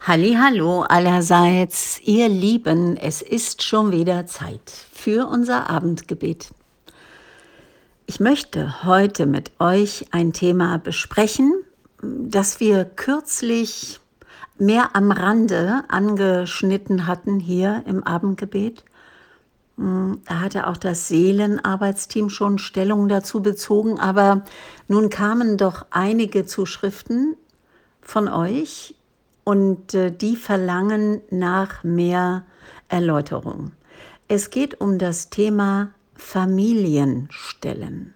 Hallihallo allerseits, ihr Lieben, es ist schon wieder Zeit für unser Abendgebet. Ich möchte heute mit euch ein Thema besprechen, das wir kürzlich mehr am Rande angeschnitten hatten hier im Abendgebet. Da hatte auch das Seelenarbeitsteam schon Stellung dazu bezogen, aber nun kamen doch einige Zuschriften von euch und die verlangen nach mehr Erläuterung. Es geht um das Thema Familienstellen.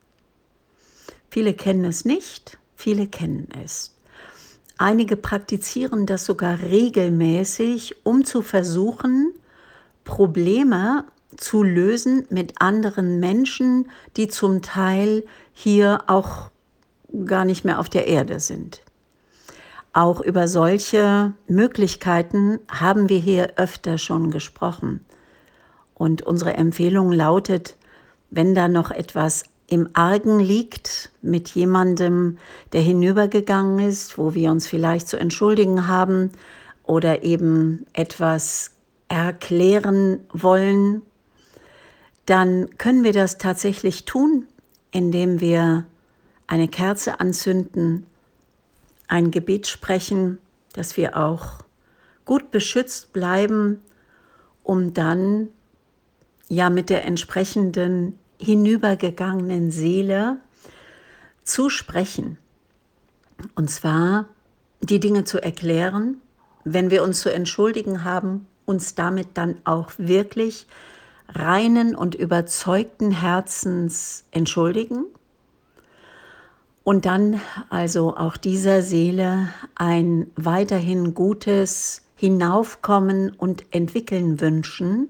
Viele kennen es nicht, viele kennen es. Einige praktizieren das sogar regelmäßig, um zu versuchen, Probleme zu lösen mit anderen Menschen, die zum Teil hier auch gar nicht mehr auf der Erde sind. Auch über solche Möglichkeiten haben wir hier öfter schon gesprochen. Und unsere Empfehlung lautet, wenn da noch etwas im Argen liegt mit jemandem, der hinübergegangen ist, wo wir uns vielleicht zu entschuldigen haben oder eben etwas erklären wollen, dann können wir das tatsächlich tun, indem wir eine Kerze anzünden, ein Gebet sprechen, dass wir auch gut beschützt bleiben, um dann ja mit der entsprechenden hinübergegangenen Seele zu sprechen. Und zwar die Dinge zu erklären, wenn wir uns zu entschuldigen haben, uns damit dann auch wirklich reinen und überzeugten Herzens entschuldigen. Und dann also auch dieser Seele ein weiterhin gutes Hinaufkommen und Entwickeln wünschen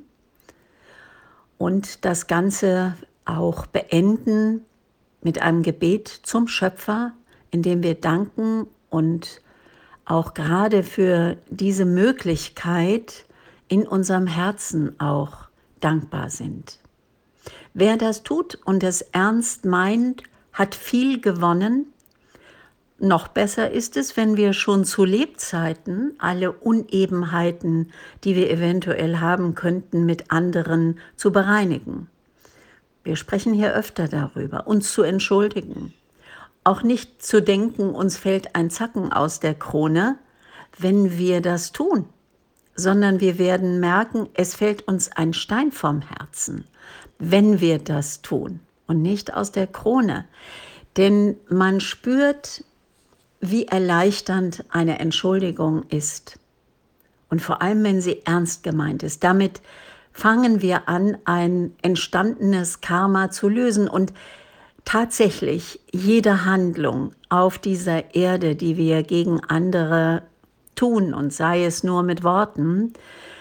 und das Ganze auch beenden mit einem Gebet zum Schöpfer, in dem wir danken und auch gerade für diese Möglichkeit in unserem Herzen auch dankbar sind. Wer das tut und es ernst meint, hat viel gewonnen. Noch besser ist es, wenn wir schon zu Lebzeiten alle Unebenheiten, die wir eventuell haben könnten, mit anderen zu bereinigen. Wir sprechen hier öfter darüber, uns zu entschuldigen. Auch nicht zu denken, uns fällt ein Zacken aus der Krone, wenn wir das tun, sondern wir werden merken, es fällt uns ein Stein vom Herzen, wenn wir das tun. Und nicht aus der Krone. Denn man spürt, wie erleichternd eine Entschuldigung ist. Und vor allem, wenn sie ernst gemeint ist. Damit fangen wir an, ein entstandenes Karma zu lösen. Und tatsächlich, jede Handlung auf dieser Erde, die wir gegen andere tun, und sei es nur mit Worten,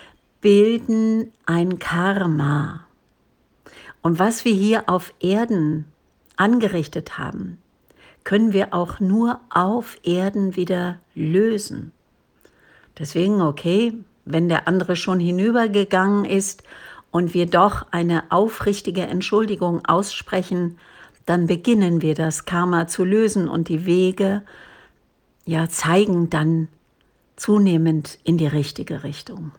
bilden ein Karma. Und was wir hier auf Erden angerichtet haben, können wir auch nur auf Erden wieder lösen. Deswegen, okay, wenn der andere schon hinübergegangen ist und wir doch eine aufrichtige Entschuldigung aussprechen, dann beginnen wir das Karma zu lösen und die Wege zeigen dann zunehmend in die richtige Richtung.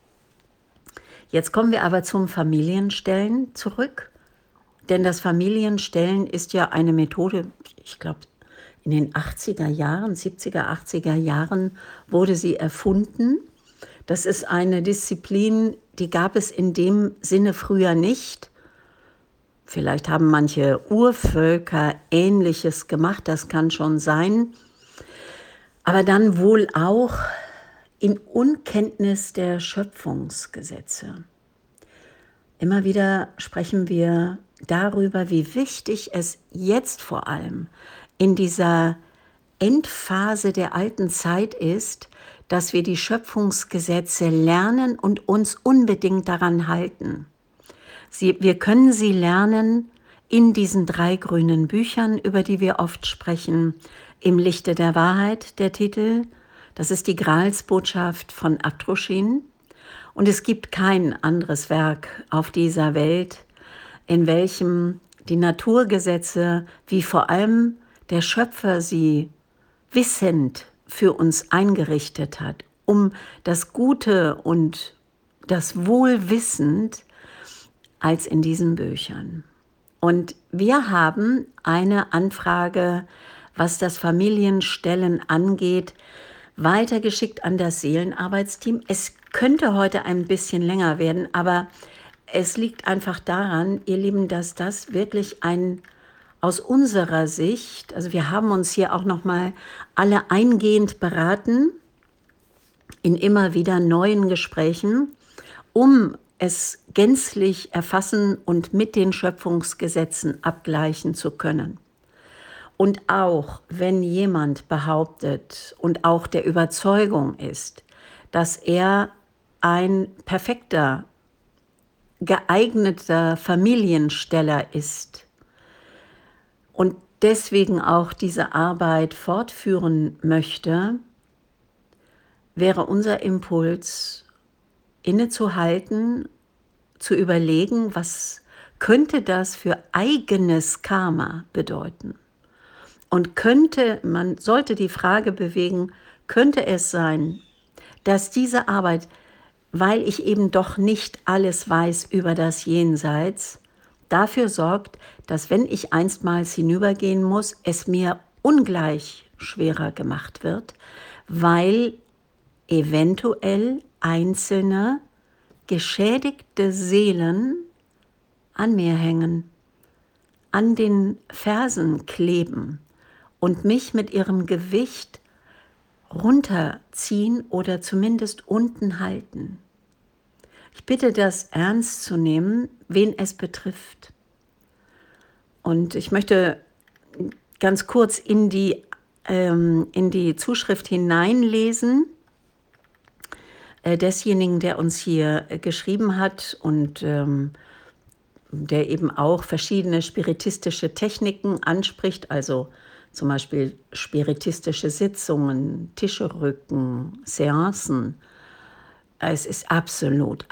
Jetzt kommen wir aber zum Familienstellen zurück, denn das Familienstellen ist ja eine Methode, ich glaube in den 80er Jahren, 70er, 80er Jahren wurde sie erfunden. Das ist eine Disziplin, die gab es in dem Sinne früher nicht. Vielleicht haben manche Urvölker Ähnliches gemacht, das kann schon sein. Aber dann wohl auch in Unkenntnis der Schöpfungsgesetze. Immer wieder sprechen wir darüber, wie wichtig es jetzt vor allem in dieser Endphase der alten Zeit ist, dass wir die Schöpfungsgesetze lernen und uns unbedingt daran halten. Wir können sie lernen in diesen 3 grünen Büchern, über die wir oft sprechen. Im Lichte der Wahrheit, der Titel. Das ist die Gralsbotschaft von Atrushin. Und es gibt kein anderes Werk auf dieser Welt, in welchem die Naturgesetze, wie vor allem der Schöpfer sie wissend für uns eingerichtet hat, um das Gute und das Wohl wissend als in diesen Büchern. Und wir haben eine Anfrage, was das Familienstellen angeht, weitergeschickt an das Seelenarbeitsteam. Es könnte heute ein bisschen länger werden, aber es liegt einfach daran, ihr Lieben, dass das wirklich aus unserer Sicht, also wir haben uns hier auch noch mal alle eingehend beraten in immer wieder neuen Gesprächen, um es gänzlich erfassen und mit den Schöpfungsgesetzen abgleichen zu können. Und auch wenn jemand behauptet und auch der Überzeugung ist, dass er ein perfekter, geeigneter Familiensteller ist und deswegen auch diese Arbeit fortführen möchte, wäre unser Impuls, innezuhalten, zu überlegen, was könnte das für eigenes Karma bedeuten? Und man sollte die Frage bewegen, könnte es sein, dass diese Arbeit, weil ich eben doch nicht alles weiß über das Jenseits, dafür sorgt, dass wenn ich einstmals hinübergehen muss, es mir ungleich schwerer gemacht wird, weil eventuell einzelne geschädigte Seelen an mir hängen, an den Fersen kleben und mich mit ihrem Gewicht runterziehen oder zumindest unten halten. Ich bitte das ernst zu nehmen, wen es betrifft. Und ich möchte ganz kurz in die Zuschrift hineinlesen, desjenigen, der uns hier geschrieben hat und der eben auch verschiedene spiritistische Techniken anspricht, also zum Beispiel spiritistische Sitzungen, Tischerücken, Seancen. Es ist absolut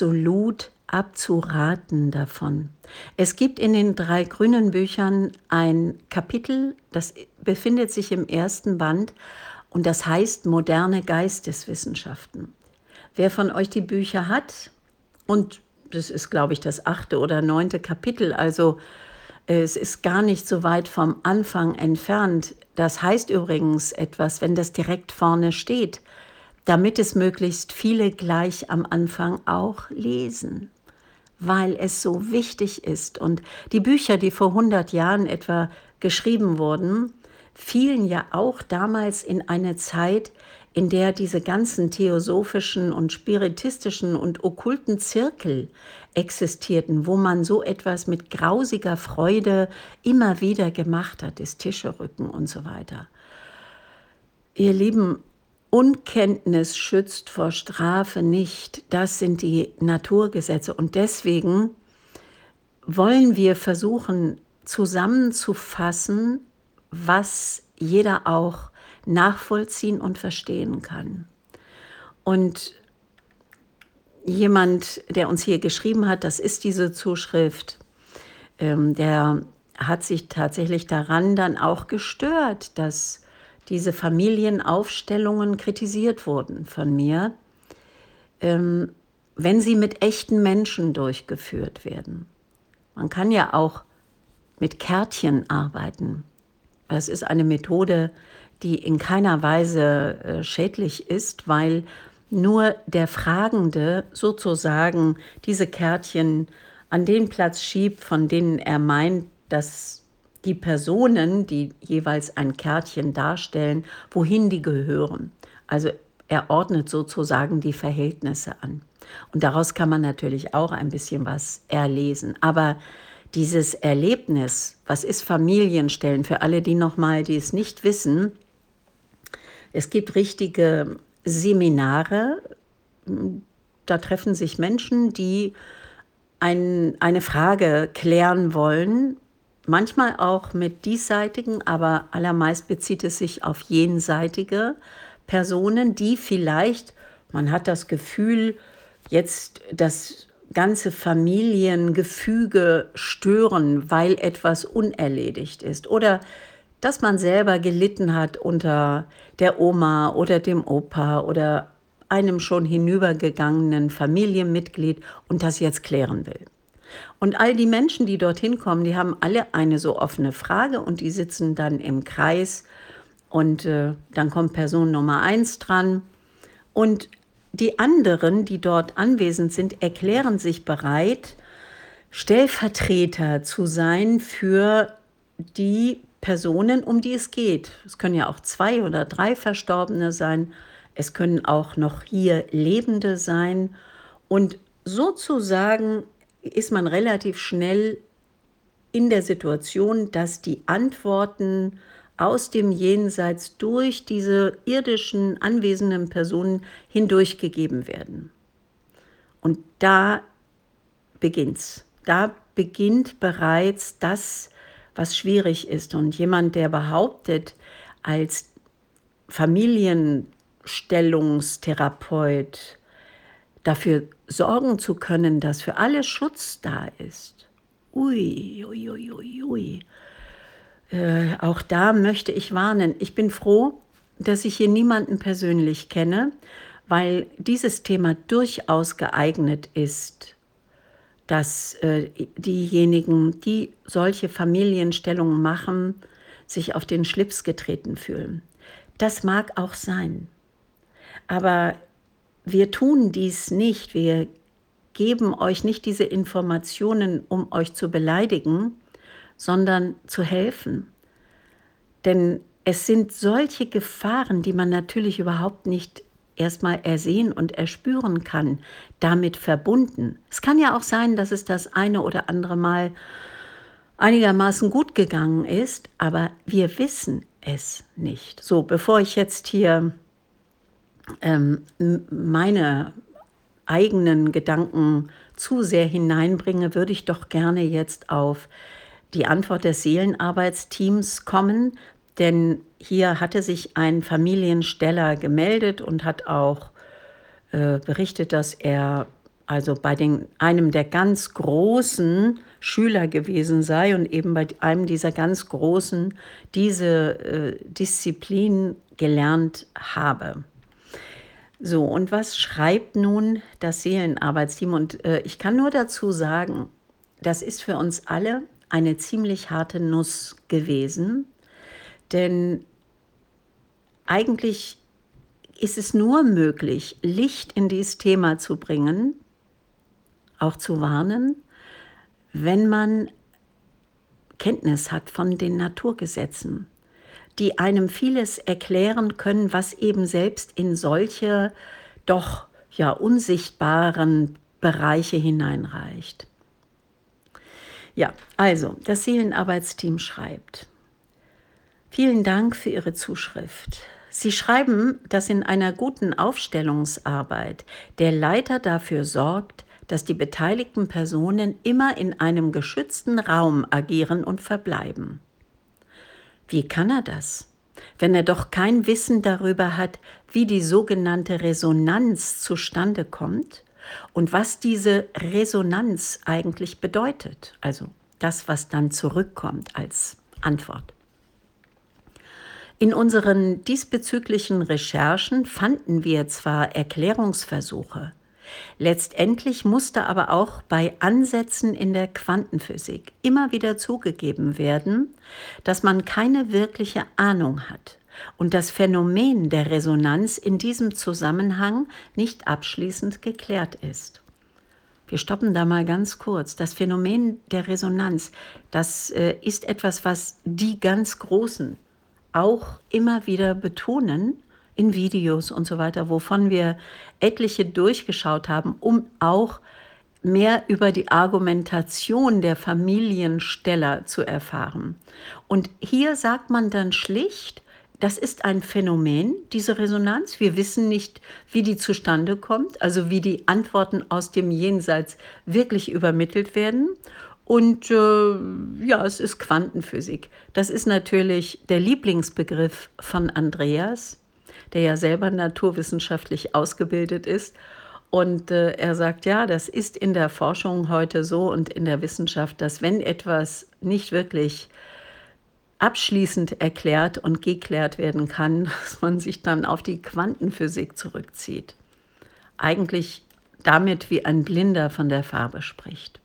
abzuraten davon. Es gibt in den 3 grünen Büchern ein Kapitel, das befindet sich im 1. Band und das heißt Moderne Geisteswissenschaften. Wer von euch die Bücher hat, und das ist, glaube ich, das 8. oder 9. Kapitel, also es ist gar nicht so weit vom Anfang entfernt. Das heißt übrigens etwas, wenn das direkt vorne steht, damit es möglichst viele gleich am Anfang auch lesen, weil es so wichtig ist. Und die Bücher, die vor 100 Jahren etwa geschrieben wurden, fielen ja auch damals in eine Zeit, in der diese ganzen theosophischen und spiritistischen und okkulten Zirkel existierten, wo man so etwas mit grausiger Freude immer wieder gemacht hat, das Tischerücken und so weiter. Ihr Lieben, Unkenntnis schützt vor Strafe nicht. Das sind die Naturgesetze. Und deswegen wollen wir versuchen, zusammenzufassen, was jeder auch nachvollziehen und verstehen kann. Und jemand, der uns hier geschrieben hat, das ist diese Zuschrift, der hat sich tatsächlich daran dann auch gestört, dass diese Familienaufstellungen kritisiert wurden von mir, wenn sie mit echten Menschen durchgeführt werden. Man kann ja auch mit Kärtchen arbeiten. Das ist eine Methode, die in keiner Weise schädlich ist, weil nur der Fragende sozusagen diese Kärtchen an den Platz schiebt, von denen er meint, dass die Personen, die jeweils ein Kärtchen darstellen, wohin die gehören. Also er ordnet sozusagen die Verhältnisse an. Und daraus kann man natürlich auch ein bisschen was erlesen. Aber dieses Erlebnis, was ist Familienstellen, für alle, die es nicht wissen, es gibt richtige Seminare, da treffen sich Menschen, die eine Frage klären wollen, manchmal auch mit diesseitigen, aber allermeist bezieht es sich auf jenseitige Personen, die vielleicht, man hat das Gefühl, jetzt das ganze Familiengefüge stören, weil etwas unerledigt ist. Oder dass man selber gelitten hat unter der Oma oder dem Opa oder einem schon hinübergegangenen Familienmitglied und das jetzt klären will. Und all die Menschen, die dorthin kommen, die haben alle eine so offene Frage und die sitzen dann im Kreis und dann kommt Person Nummer 1 dran und die anderen, die dort anwesend sind, erklären sich bereit, Stellvertreter zu sein für die Personen, um die es geht. Es können ja auch 2 oder 3 Verstorbene sein. Es können auch noch hier Lebende sein. Und sozusagen ist man relativ schnell in der Situation, dass die Antworten aus dem Jenseits durch diese irdischen anwesenden Personen hindurchgegeben werden. Und da beginnt's. Da beginnt bereits das, was schwierig ist. Und jemand, der behauptet, als Familienstellungstherapeut dafür sorgen zu können, dass für alle Schutz da ist. Ui, ui, ui, ui, ui. Auch da möchte ich warnen. Ich bin froh, dass ich hier niemanden persönlich kenne, weil dieses Thema durchaus geeignet ist, dass diejenigen, die solche Familienstellungen machen, sich auf den Schlips getreten fühlen. Das mag auch sein. Aber wir tun dies nicht. Wir geben euch nicht diese Informationen, um euch zu beleidigen, sondern zu helfen. Denn es sind solche Gefahren, die man natürlich überhaupt nicht erstmal ersehen und erspüren kann, damit verbunden. Es kann ja auch sein, dass es das eine oder andere Mal einigermaßen gut gegangen ist, aber wir wissen es nicht. So, bevor ich jetzt hier meine eigenen Gedanken zu sehr hineinbringe, würde ich doch gerne jetzt auf die Antwort des Seelenarbeitsteams kommen, denn hier hatte sich ein Familiensteller gemeldet und hat auch berichtet, dass er also bei einem der ganz großen Schüler gewesen sei und eben bei einem dieser ganz Großen diese Disziplin gelernt habe. So, und was schreibt nun das Seelenarbeitsteam? Und ich kann nur dazu sagen, das ist für uns alle eine ziemlich harte Nuss gewesen, denn eigentlich ist es nur möglich, Licht in dieses Thema zu bringen, auch zu warnen, wenn man Kenntnis hat von den Naturgesetzen, die einem vieles erklären können, was eben selbst in solche doch ja unsichtbaren Bereiche hineinreicht. Ja, also das Seelenarbeitsteam schreibt: Vielen Dank für Ihre Zuschrift. Sie schreiben, dass in einer guten Aufstellungsarbeit der Leiter dafür sorgt, dass die beteiligten Personen immer in einem geschützten Raum agieren und verbleiben. Wie kann er das, wenn er doch kein Wissen darüber hat, wie die sogenannte Resonanz zustande kommt und was diese Resonanz eigentlich bedeutet? Also das, was dann zurückkommt als Antwort. In unseren diesbezüglichen Recherchen fanden wir zwar Erklärungsversuche, letztendlich musste aber auch bei Ansätzen in der Quantenphysik immer wieder zugegeben werden, dass man keine wirkliche Ahnung hat und das Phänomen der Resonanz in diesem Zusammenhang nicht abschließend geklärt ist. Wir stoppen da mal ganz kurz. Das Phänomen der Resonanz, das ist etwas, was die ganz Großen auch immer wieder betonen in Videos und so weiter, wovon wir etliche durchgeschaut haben, um auch mehr über die Argumentation der Familiensteller zu erfahren. Und hier sagt man dann schlicht, das ist ein Phänomen, diese Resonanz. Wir wissen nicht, wie die zustande kommt, also wie die Antworten aus dem Jenseits wirklich übermittelt werden. Und ja, es ist Quantenphysik. Das ist natürlich der Lieblingsbegriff von Andreas, der ja selber naturwissenschaftlich ausgebildet ist. Und er sagt, ja, das ist in der Forschung heute so und in der Wissenschaft, dass wenn etwas nicht wirklich abschließend erklärt und geklärt werden kann, dass man sich dann auf die Quantenphysik zurückzieht. eigentlich damit wie ein Blinder von der Farbe spricht.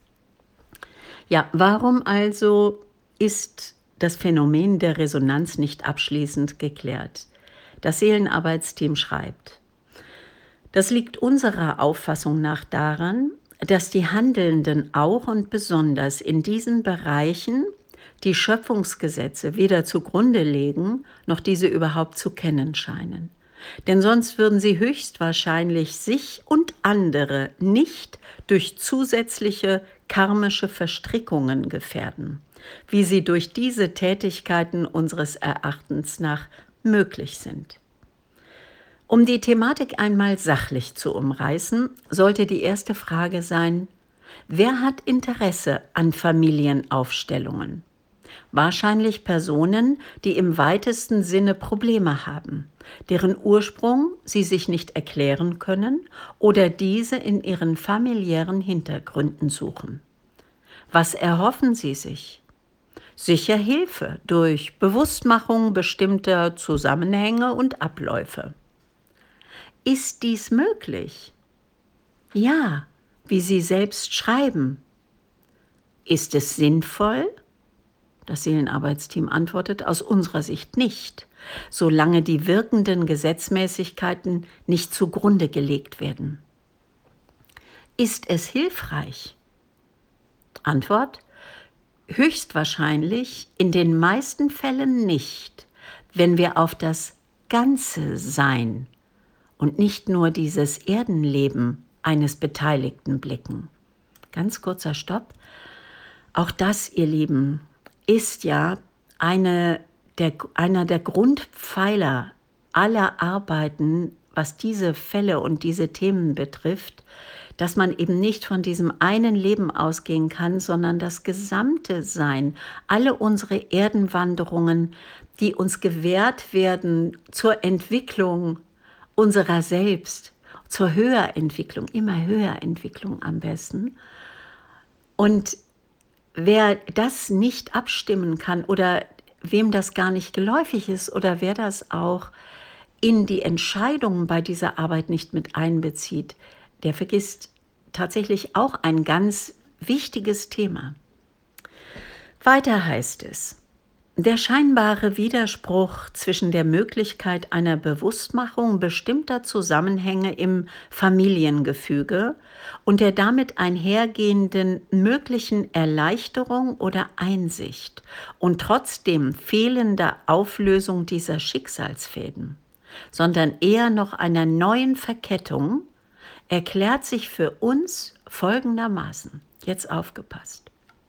Ja, warum also ist das Phänomen der Resonanz nicht abschließend geklärt? Das Seelenarbeitsteam schreibt: Das liegt unserer Auffassung nach daran, dass die Handelnden auch und besonders in diesen Bereichen die Schöpfungsgesetze weder zugrunde legen, noch diese überhaupt zu kennen scheinen. Denn sonst würden sie höchstwahrscheinlich sich und andere nicht durch zusätzliche karmische Verstrickungen gefährden, wie sie durch diese Tätigkeiten unseres Erachtens nach möglich sind. Um die Thematik einmal sachlich zu umreißen, sollte die erste Frage sein: Wer hat Interesse an Familienaufstellungen? Wahrscheinlich Personen, die im weitesten Sinne Probleme haben, deren Ursprung sie sich nicht erklären können oder diese in ihren familiären Hintergründen suchen. Was erhoffen sie sich? Sicher Hilfe durch Bewusstmachung bestimmter Zusammenhänge und Abläufe. Ist dies möglich? Ja, wie Sie selbst schreiben. Ist es sinnvoll? Das Seelenarbeitsteam antwortet: Aus unserer Sicht nicht, solange die wirkenden Gesetzmäßigkeiten nicht zugrunde gelegt werden. Ist es hilfreich? Antwort: Höchstwahrscheinlich in den meisten Fällen nicht, wenn wir auf das ganze Sein und nicht nur dieses Erdenleben eines Beteiligten blicken. Ganz kurzer Stopp. Auch das, ihr Lieben, ist ja einer der Grundpfeiler aller Arbeiten, was diese Fälle und diese Themen betrifft, dass man eben nicht von diesem einen Leben ausgehen kann, sondern das gesamte Sein, alle unsere Erdenwanderungen, die uns gewährt werden zur Entwicklung unserer selbst, zur Höherentwicklung, immer Höherentwicklung am besten. Und wer das nicht abstimmen kann oder wem das gar nicht geläufig ist oder wer das auch in die Entscheidungen bei dieser Arbeit nicht mit einbezieht, der vergisst tatsächlich auch ein ganz wichtiges Thema. Weiter heißt es: Der scheinbare Widerspruch zwischen der Möglichkeit einer Bewusstmachung bestimmter Zusammenhänge im Familiengefüge und der damit einhergehenden möglichen Erleichterung oder Einsicht und trotzdem fehlender Auflösung dieser Schicksalsfäden, sondern eher noch einer neuen Verkettung, erklärt sich für uns folgendermaßen. Jetzt aufgepasst.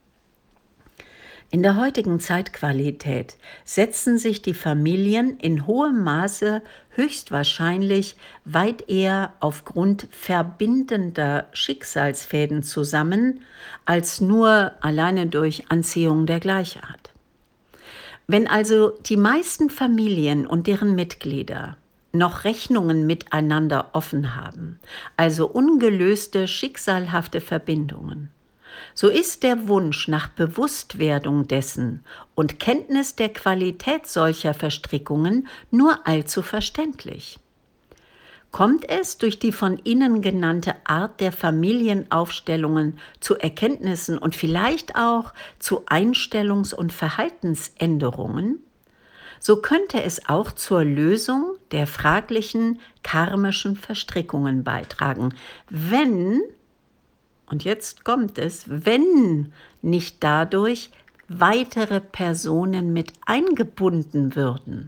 In der heutigen Zeitqualität setzen sich die Familien in hohem Maße höchstwahrscheinlich weit eher aufgrund verbindender Schicksalsfäden zusammen, als nur alleine durch Anziehung der Gleichart. Wenn also die meisten Familien und deren Mitglieder noch Rechnungen miteinander offen haben, also ungelöste schicksalhafte Verbindungen, so ist der Wunsch nach Bewusstwerdung dessen und Kenntnis der Qualität solcher Verstrickungen nur allzu verständlich. Kommt es durch die von Ihnen genannte Art der Familienaufstellungen zu Erkenntnissen und vielleicht auch zu Einstellungs- und Verhaltensänderungen, so könnte es auch zur Lösung der fraglichen karmischen Verstrickungen beitragen, wenn, und jetzt kommt es, wenn nicht dadurch weitere Personen mit eingebunden würden.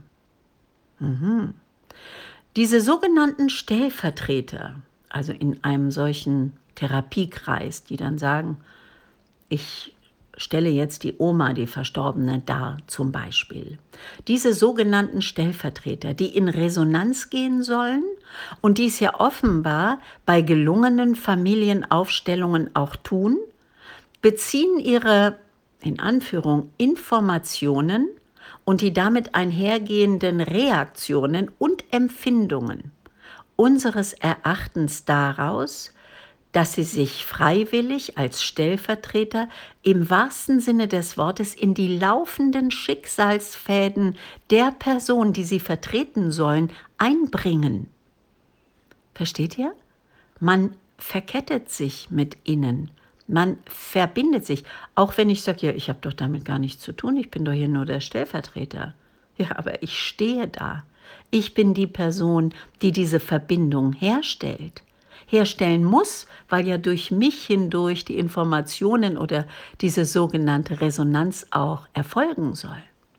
Diese sogenannten Stellvertreter, also in einem solchen Therapiekreis, die dann sagen: Ich stelle jetzt die Oma, die Verstorbene, dar zum Beispiel. Diese sogenannten Stellvertreter, die in Resonanz gehen sollen und dies ja offenbar bei gelungenen Familienaufstellungen auch tun, beziehen ihre, in Anführung, Informationen und die damit einhergehenden Reaktionen und Empfindungen unseres Erachtens daraus, dass sie sich freiwillig als Stellvertreter im wahrsten Sinne des Wortes in die laufenden Schicksalsfäden der Person, die sie vertreten sollen, einbringen. Versteht ihr? Man verkettet sich mit ihnen. Man verbindet sich. Auch wenn ich sage, ja, ich habe doch damit gar nichts zu tun, ich bin doch hier nur der Stellvertreter. Ja, aber ich stehe da. Ich bin die Person, die diese Verbindung herstellen muss, weil ja durch mich hindurch die Informationen oder diese sogenannte Resonanz auch erfolgen soll.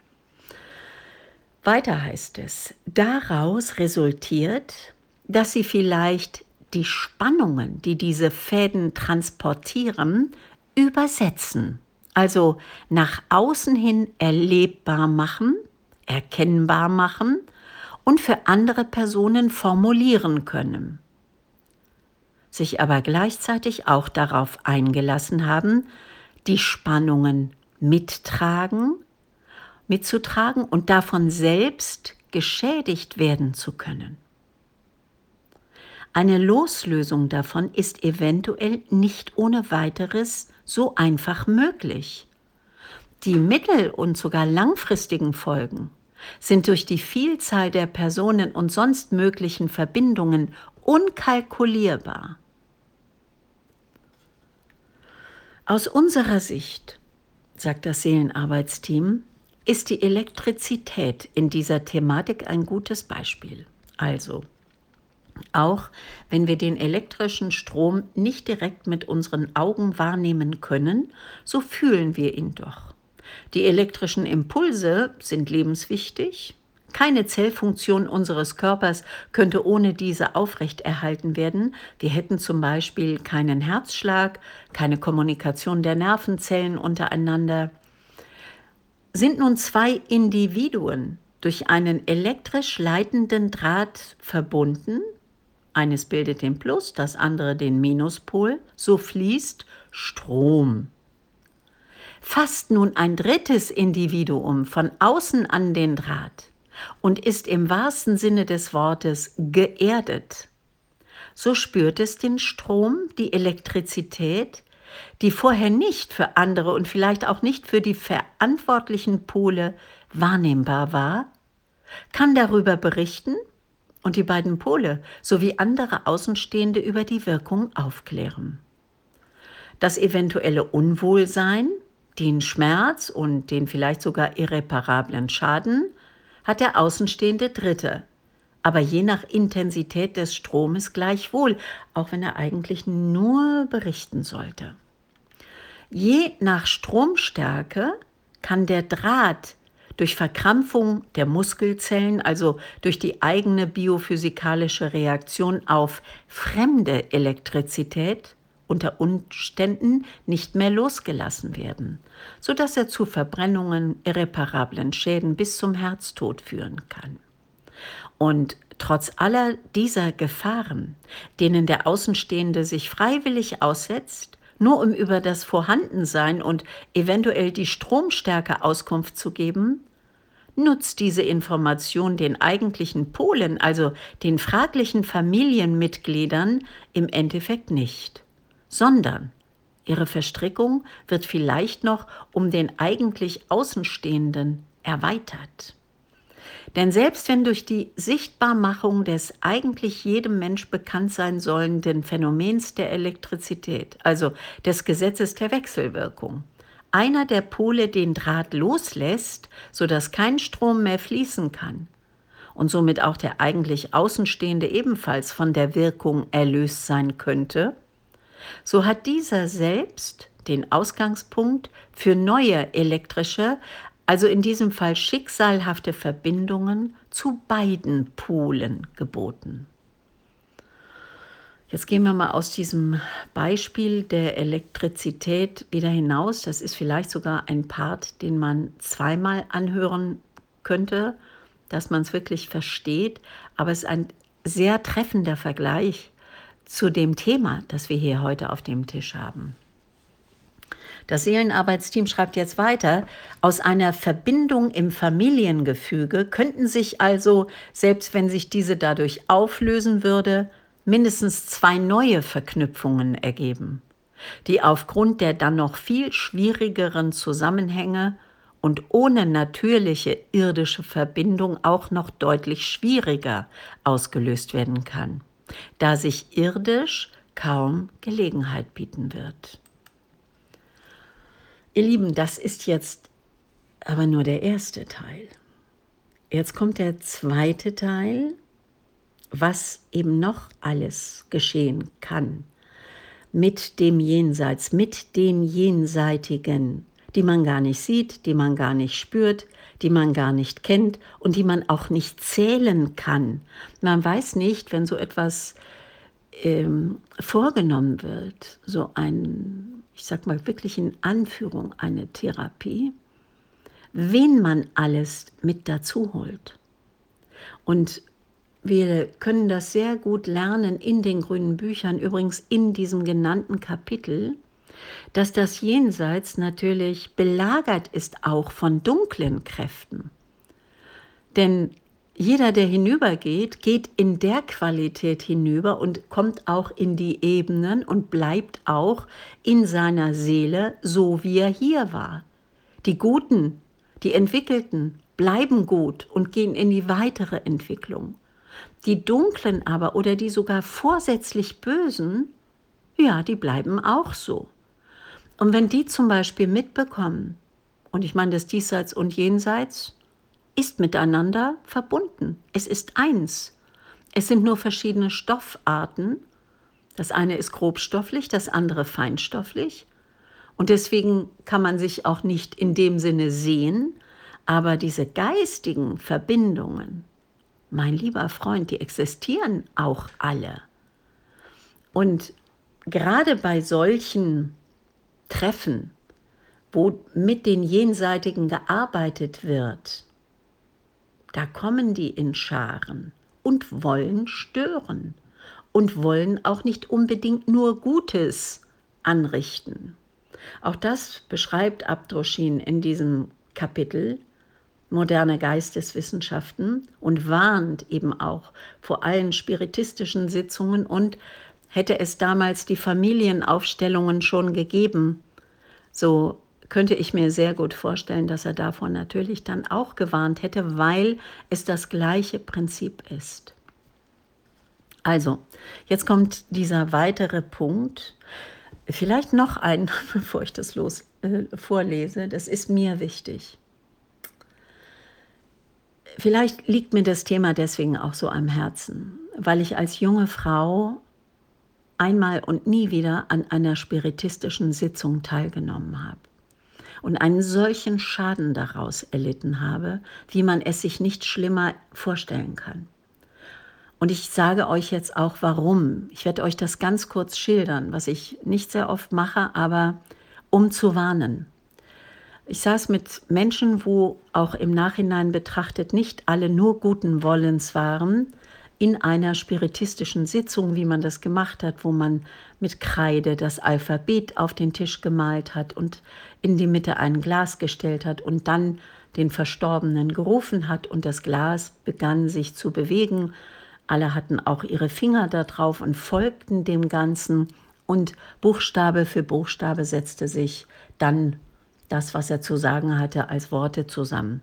Weiter heißt es, daraus resultiert, dass sie vielleicht die Spannungen, die diese Fäden transportieren, übersetzen. Also nach außen hin erlebbar machen, erkennbar machen und für andere Personen formulieren können. Sich aber gleichzeitig auch darauf eingelassen haben, die Spannungen mitzutragen und davon selbst geschädigt werden zu können. Eine Loslösung davon ist eventuell nicht ohne weiteres so einfach möglich. Die mittel- und sogar langfristigen Folgen sind durch die Vielzahl der Personen und sonst möglichen Verbindungen unkalkulierbar. Aus unserer Sicht, sagt das Seelenarbeitsteam, ist die Elektrizität in dieser Thematik ein gutes Beispiel. Also, auch wenn wir den elektrischen Strom nicht direkt mit unseren Augen wahrnehmen können, so fühlen wir ihn doch. Die elektrischen Impulse sind lebenswichtig. Keine Zellfunktion unseres Körpers könnte ohne diese aufrechterhalten werden. Wir hätten zum Beispiel keinen Herzschlag, keine Kommunikation der Nervenzellen untereinander. Sind nun zwei Individuen durch einen elektrisch leitenden Draht verbunden, eines bildet den Plus, das andere den Minuspol, so fließt Strom. Fasst nun ein drittes Individuum von außen an den Draht und ist im wahrsten Sinne des Wortes geerdet, so spürt es den Strom, die Elektrizität, die vorher nicht für andere und vielleicht auch nicht für die verantwortlichen Pole wahrnehmbar war, kann darüber berichten und die beiden Pole sowie andere Außenstehende über die Wirkung aufklären. Das eventuelle Unwohlsein, den Schmerz und den vielleicht sogar irreparablen Schaden hat der außenstehende Dritte, aber je nach Intensität des Stromes gleichwohl, auch wenn er eigentlich nur berichten sollte. Je nach Stromstärke kann der Draht durch Verkrampfung der Muskelzellen, also durch die eigene biophysikalische Reaktion auf fremde Elektrizität, unter Umständen nicht mehr losgelassen werden, sodass er zu Verbrennungen, irreparablen Schäden bis zum Herztod führen kann. Und trotz aller dieser Gefahren, denen der Außenstehende sich freiwillig aussetzt, nur um über das Vorhandensein und eventuell die Stromstärke Auskunft zu geben, nutzt diese Information den eigentlichen Polen, also den fraglichen Familienmitgliedern, im Endeffekt nicht, sondern ihre Verstrickung wird vielleicht noch um den eigentlich Außenstehenden erweitert. Denn selbst wenn durch die Sichtbarmachung des eigentlich jedem Mensch bekannt sein sollenden Phänomens der Elektrizität, also des Gesetzes der Wechselwirkung, einer der Pole den Draht loslässt, sodass kein Strom mehr fließen kann und somit auch der eigentlich Außenstehende ebenfalls von der Wirkung erlöst sein könnte, so hat dieser selbst den Ausgangspunkt für neue elektrische, also in diesem Fall schicksalhafte Verbindungen zu beiden Polen geboten. Jetzt gehen wir mal aus diesem Beispiel der Elektrizität wieder hinaus. Das ist vielleicht sogar ein Part, den man zweimal anhören könnte, dass man es wirklich versteht. Aber es ist ein sehr treffender Vergleich zu dem Thema, das wir hier heute auf dem Tisch haben. Das Seelenarbeitsteam schreibt jetzt weiter, aus einer Verbindung im Familiengefüge könnten sich also, selbst wenn sich diese dadurch auflösen würde, mindestens zwei neue Verknüpfungen ergeben, die aufgrund der dann noch viel schwierigeren Zusammenhänge und ohne natürliche irdische Verbindung auch noch deutlich schwieriger ausgelöst werden kann. da sich irdisch kaum Gelegenheit bieten wird. Ihr Lieben, das ist jetzt aber nur der erste Teil. Jetzt kommt der zweite Teil, was eben noch alles geschehen kann mit dem Jenseits, mit den Jenseitigen, die man gar nicht sieht, die man gar nicht spürt, die man gar nicht kennt und die man auch nicht zählen kann. Man weiß nicht, wenn so etwas vorgenommen wird, so ein, ich sag mal wirklich in Anführung, eine Therapie, wen man alles mit dazu holt. Und wir können das sehr gut lernen in den grünen Büchern, übrigens in diesem genannten Kapitel, dass das Jenseits natürlich belagert ist auch von dunklen Kräften. Denn jeder, der hinübergeht, geht in der Qualität hinüber und kommt auch in die Ebenen und bleibt auch in seiner Seele so, wie er hier war. Die Guten, die Entwickelten bleiben gut und gehen in die weitere Entwicklung. Die Dunklen aber oder die sogar vorsätzlich Bösen, ja, die bleiben auch so. Und wenn die zum Beispiel mitbekommen, und ich meine, das Diesseits und Jenseits ist miteinander verbunden. Es ist eins. Es sind nur verschiedene Stoffarten. Das eine ist grobstofflich, das andere feinstofflich. Und deswegen kann man sich auch nicht in dem Sinne sehen. Aber diese geistigen Verbindungen, mein lieber Freund, die existieren auch alle. Und gerade bei solchen Treffen, wo mit den Jenseitigen gearbeitet wird, da kommen die in Scharen und wollen stören und wollen auch nicht unbedingt nur Gutes anrichten. Auch das beschreibt Abdroshin in diesem Kapitel Moderne Geisteswissenschaften und warnt eben auch vor allen spiritistischen Sitzungen und hätte es damals die Familienaufstellungen schon gegeben, so könnte ich mir sehr gut vorstellen, dass er davon natürlich dann auch gewarnt hätte, weil es das gleiche Prinzip ist. Also, jetzt kommt dieser weitere Punkt. Vielleicht noch ein, bevor ich das vorlese, das ist mir wichtig. Vielleicht liegt mir das Thema deswegen auch so am Herzen, weil ich als junge Frau einmal und nie wieder an einer spiritistischen Sitzung teilgenommen habe und einen solchen Schaden daraus erlitten habe, wie man es sich nicht schlimmer vorstellen kann. Und ich sage euch jetzt auch, warum. Ich werde euch das ganz kurz schildern, was ich nicht sehr oft mache, aber um zu warnen. Ich saß mit Menschen, wo auch im Nachhinein betrachtet nicht alle nur guten Wollens waren, in einer spiritistischen Sitzung, wie man das gemacht hat, wo man mit Kreide das Alphabet auf den Tisch gemalt hat und in die Mitte ein Glas gestellt hat und dann den Verstorbenen gerufen hat und das Glas begann sich zu bewegen. Alle hatten auch ihre Finger da drauf und folgten dem Ganzen und Buchstabe für Buchstabe setzte sich dann das, was er zu sagen hatte, als Worte zusammen.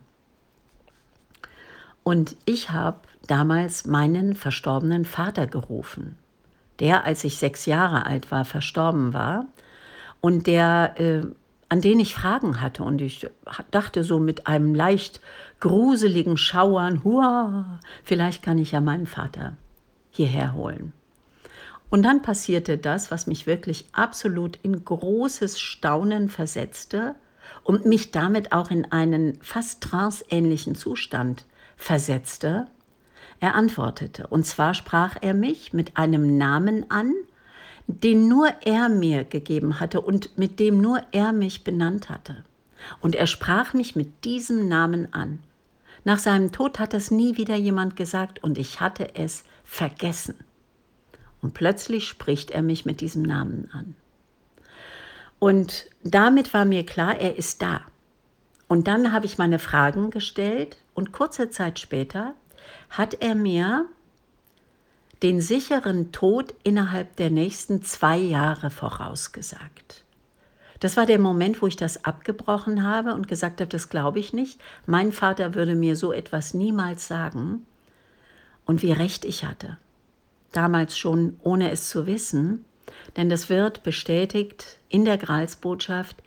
Und ich habe damals meinen verstorbenen Vater gerufen, der, als ich 6 Jahre alt war, verstorben war und der, an den ich Fragen hatte. Und ich dachte so mit einem leicht gruseligen Schauern, hua, vielleicht kann ich ja meinen Vater hierher holen. Und dann passierte das, was mich wirklich absolut in großes Staunen versetzte und mich damit auch in einen fast tranceähnlichen Zustand versetzte. Er antwortete, und zwar sprach er mich mit einem Namen an, den nur er mir gegeben hatte und mit dem nur er mich benannt hatte. Und er sprach mich mit diesem Namen an. Nach seinem Tod hat es nie wieder jemand gesagt und ich hatte es vergessen. Und plötzlich spricht er mich mit diesem Namen an. Und damit war mir klar, er ist da. Und dann habe ich meine Fragen gestellt und kurze Zeit später hat er mir den sicheren Tod innerhalb der nächsten 2 Jahre vorausgesagt. Das war der Moment, wo ich das abgebrochen habe und gesagt habe, das glaube ich nicht. Mein Vater würde mir so etwas niemals sagen. Und wie recht ich hatte. damals schon, ohne es zu wissen, denn das wird bestätigt in der Gralsbotschaft,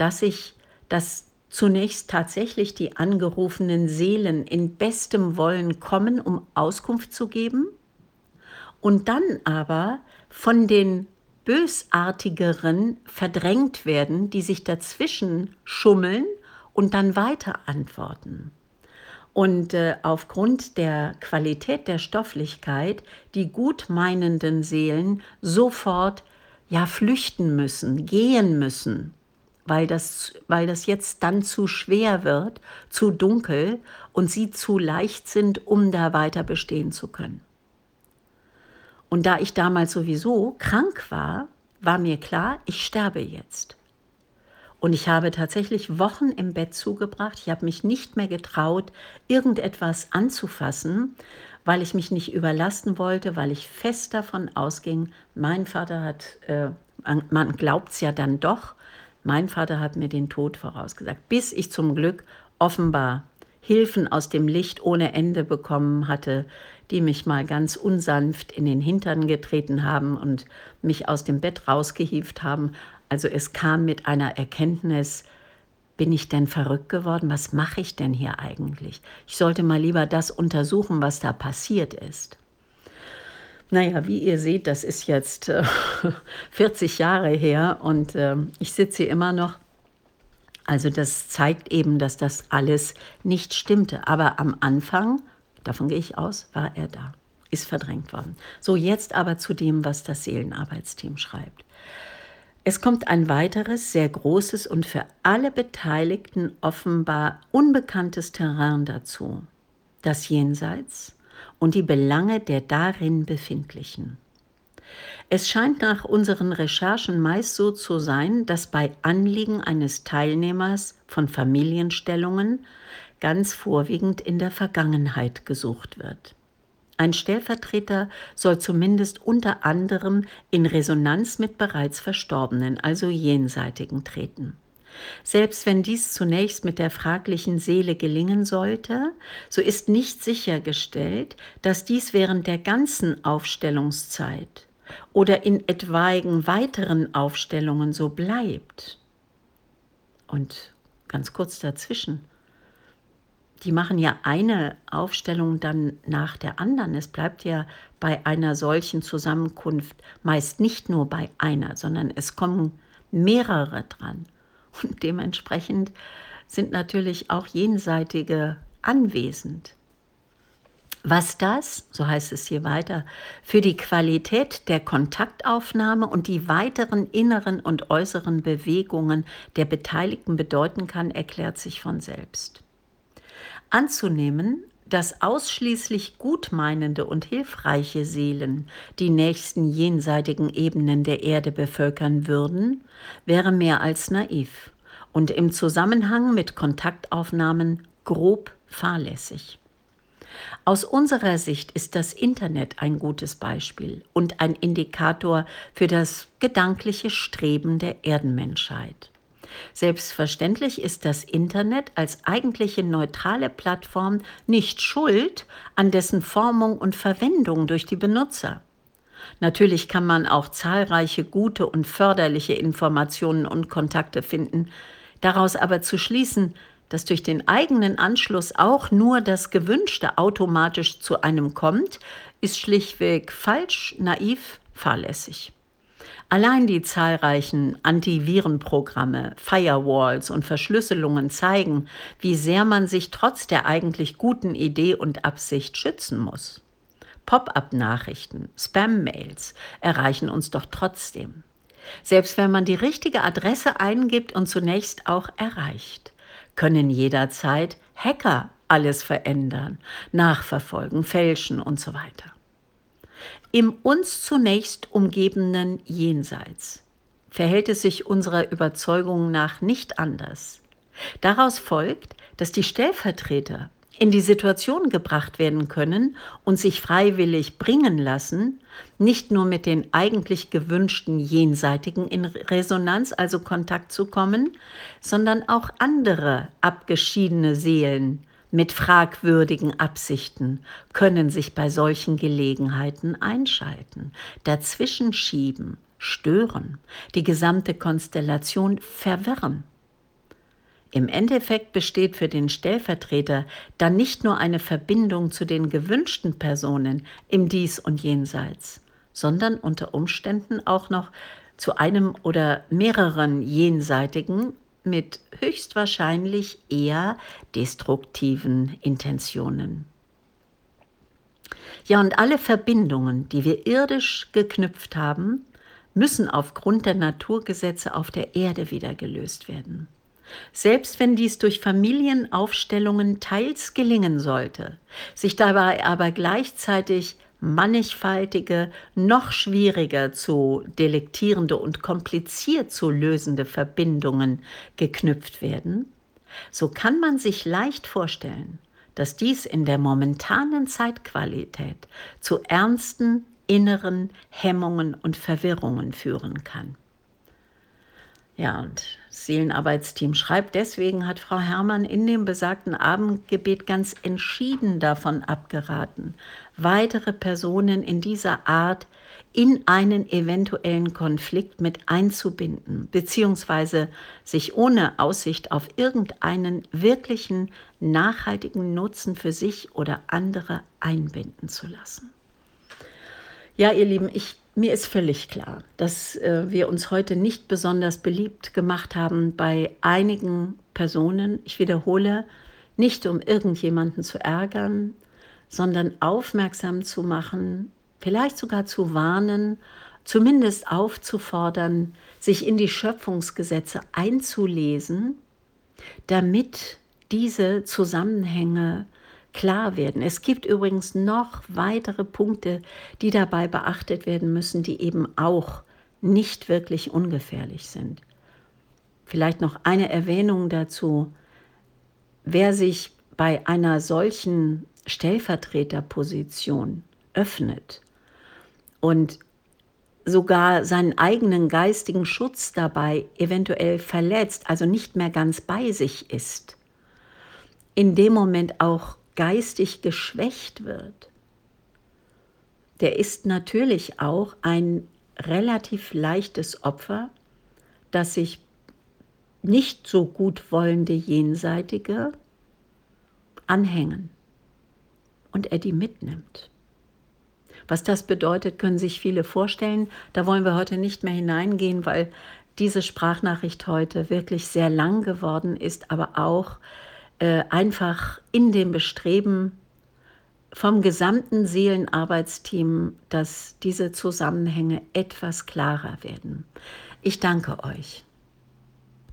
dass zunächst tatsächlich die angerufenen Seelen in bestem Wollen kommen, um Auskunft zu geben und dann aber von den Bösartigeren verdrängt werden, die sich dazwischen schummeln und dann weiter antworten. Und aufgrund der Qualität der Stofflichkeit die gutmeinenden Seelen sofort flüchten müssen, gehen müssen, weil das jetzt dann zu schwer wird, zu dunkel und sie zu leicht sind, um da weiter bestehen zu können. Und da ich damals sowieso krank war, war mir klar, ich sterbe jetzt. Und ich habe tatsächlich Wochen im Bett zugebracht. Ich habe mich nicht mehr getraut, irgendetwas anzufassen, weil ich mich nicht überlasten wollte, weil ich fest davon ausging, mein Vater hat, man glaubt es ja dann doch, mein Vater hat mir den Tod vorausgesagt, bis ich zum Glück offenbar Hilfen aus dem Licht ohne Ende bekommen hatte, die mich mal ganz unsanft in den Hintern getreten haben und mich aus dem Bett rausgehievt haben. Also es kam mit einer Erkenntnis, bin ich denn verrückt geworden? Was mache ich denn hier eigentlich? Ich sollte mal lieber das untersuchen, was da passiert ist. Naja, wie ihr seht, das ist jetzt 40 Jahre her und ich sitze hier immer noch. Also das zeigt eben, dass das alles nicht stimmte. Aber am Anfang, davon gehe ich aus, war er da, ist verdrängt worden. So, jetzt aber zu dem, was das Seelenarbeitsteam schreibt. Es kommt ein weiteres, sehr großes und für alle Beteiligten offenbar unbekanntes Terrain dazu. Das Jenseits und die Belange der darin Befindlichen. Es scheint nach unseren Recherchen meist so zu sein, dass bei Anliegen eines Teilnehmers von Familienstellungen ganz vorwiegend in der Vergangenheit gesucht wird. Ein Stellvertreter soll zumindest unter anderem in Resonanz mit bereits Verstorbenen, also Jenseitigen, treten. Selbst wenn dies zunächst mit der fraglichen Seele gelingen sollte, so ist nicht sichergestellt, dass dies während der ganzen Aufstellungszeit oder in etwaigen weiteren Aufstellungen so bleibt. Und ganz kurz dazwischen, die machen ja eine Aufstellung dann nach der anderen. Es bleibt ja bei einer solchen Zusammenkunft meist nicht nur bei einer, sondern es kommen mehrere dran. Und dementsprechend sind natürlich auch Jenseitige anwesend. Was das, so heißt es hier weiter, für die Qualität der Kontaktaufnahme und die weiteren inneren und äußeren Bewegungen der Beteiligten bedeuten kann, erklärt sich von selbst. Anzunehmen, dass ausschließlich gutmeinende und hilfreiche Seelen die nächsten jenseitigen Ebenen der Erde bevölkern würden, wäre mehr als naiv und im Zusammenhang mit Kontaktaufnahmen grob fahrlässig. Aus unserer Sicht ist das Internet ein gutes Beispiel und ein Indikator für das gedankliche Streben der Erdenmenschheit. Selbstverständlich ist das Internet als eigentliche neutrale Plattform nicht schuld an dessen Formung und Verwendung durch die Benutzer. Natürlich kann man auch zahlreiche gute und förderliche Informationen und Kontakte finden. Daraus aber zu schließen, dass durch den eigenen Anschluss auch nur das Gewünschte automatisch zu einem kommt, ist schlichtweg falsch, naiv, fahrlässig. Allein die zahlreichen Antivirenprogramme, Firewalls und Verschlüsselungen zeigen, wie sehr man sich trotz der eigentlich guten Idee und Absicht schützen muss. Pop-up-Nachrichten, Spam-Mails erreichen uns doch trotzdem. Selbst wenn man die richtige Adresse eingibt und zunächst auch erreicht, können jederzeit Hacker alles verändern, nachverfolgen, fälschen und so weiter. Im uns zunächst umgebenden Jenseits verhält es sich unserer Überzeugung nach nicht anders. Daraus folgt, dass die Stellvertreter in die Situation gebracht werden können und sich freiwillig bringen lassen, nicht nur mit den eigentlich gewünschten Jenseitigen in Resonanz, also Kontakt zu kommen, sondern auch andere abgeschiedene Seelen mit fragwürdigen Absichten können sich bei solchen Gelegenheiten einschalten, dazwischen schieben, stören, die gesamte Konstellation verwirren. Im Endeffekt besteht für den Stellvertreter dann nicht nur eine Verbindung zu den gewünschten Personen im Dies und Jenseits, sondern unter Umständen auch noch zu einem oder mehreren Jenseitigen mit höchstwahrscheinlich eher destruktiven Intentionen. Ja, und alle Verbindungen, die wir irdisch geknüpft haben, müssen aufgrund der Naturgesetze auf der Erde wieder gelöst werden. Selbst wenn dies durch Familienaufstellungen teils gelingen sollte, sich dabei aber gleichzeitig mannigfaltige, noch schwieriger zu delektierende und kompliziert zu lösende Verbindungen geknüpft werden, so kann man sich leicht vorstellen, dass dies in der momentanen Zeitqualität zu ernsten inneren Hemmungen und Verwirrungen führen kann. Ja, und das Seelenarbeitsteam schreibt, deswegen hat Frau Herrmann in dem besagten Abendgebet ganz entschieden davon abgeraten, weitere Personen in dieser Art in einen eventuellen Konflikt mit einzubinden, beziehungsweise sich ohne Aussicht auf irgendeinen wirklichen nachhaltigen Nutzen für sich oder andere einbinden zu lassen. Ja, ihr Lieben, mir ist völlig klar, dass wir uns heute nicht besonders beliebt gemacht haben bei einigen Personen. Ich wiederhole, nicht um irgendjemanden zu ärgern, sondern aufmerksam zu machen, vielleicht sogar zu warnen, zumindest aufzufordern, sich in die Schöpfungsgesetze einzulesen, damit diese Zusammenhänge klar werden. Es gibt übrigens noch weitere Punkte, die dabei beachtet werden müssen, die eben auch nicht wirklich ungefährlich sind. Vielleicht noch eine Erwähnung dazu. Wer sich bei einer solchen Stellvertreterposition öffnet und sogar seinen eigenen geistigen Schutz dabei eventuell verletzt, also nicht mehr ganz bei sich ist, in dem Moment auch geistig geschwächt wird, der ist natürlich auch ein relativ leichtes Opfer, das sich nicht so gut wollende Jenseitige anhängen und er die mitnimmt. Was das bedeutet, können sich viele vorstellen. Da wollen wir heute nicht mehr hineingehen, weil diese Sprachnachricht heute wirklich sehr lang geworden ist, aber auch einfach in dem Bestreben vom gesamten Seelenarbeitsteam, dass diese Zusammenhänge etwas klarer werden. Ich danke euch.